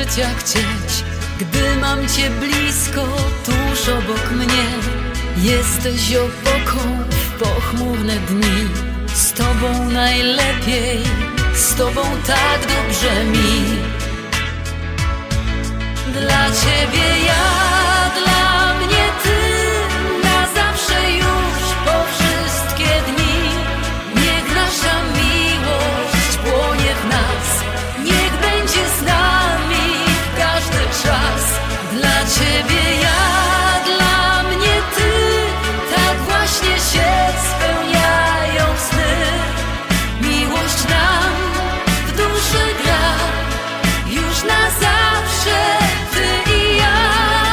chcieć, gdy mam cię blisko, tuż obok mnie. Jesteś opoką w pochmurne dni. Z tobą najlepiej, z tobą tak dobrze mi. Dla ciebie ja, dla mnie ty, na zawsze już po wszystkie dni. Niech nasza miłość płonie w nas, niech będzie z nami każdy czas. Dla ciebie ja, dla mnie ty, tak właśnie się spełniają sny. Miłość nam w duszy gra, już na zawsze ty i ja.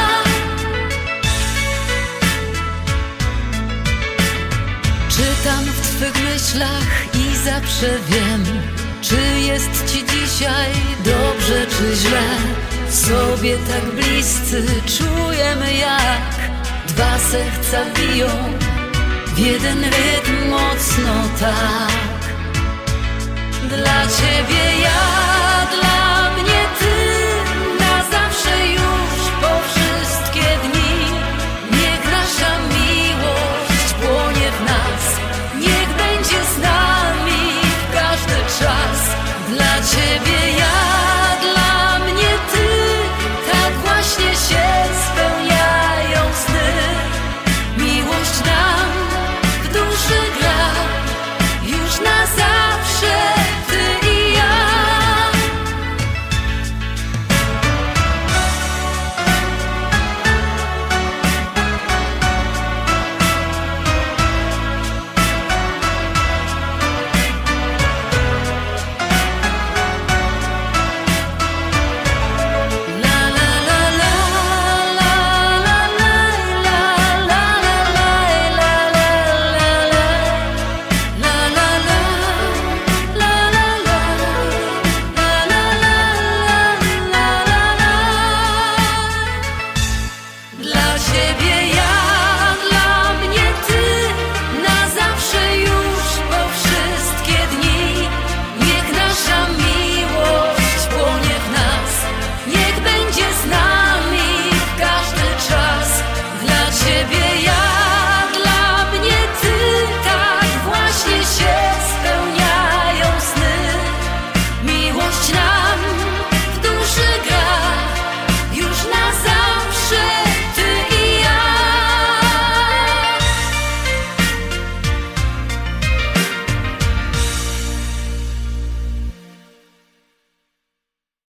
Czytam w twych myślach i zawsze wiem, czy jest ci dzisiaj dobrze, czy źle. Sobie tak bliscy czujemy, jak dwa serca biją w jeden rytm mocno tak. Dla ciebie ja, dla mnie ty, na zawsze już po wszystkie dni. Niech nasza miłość płonie w nas, niech będzie z nami w każdy czas. Dla ciebie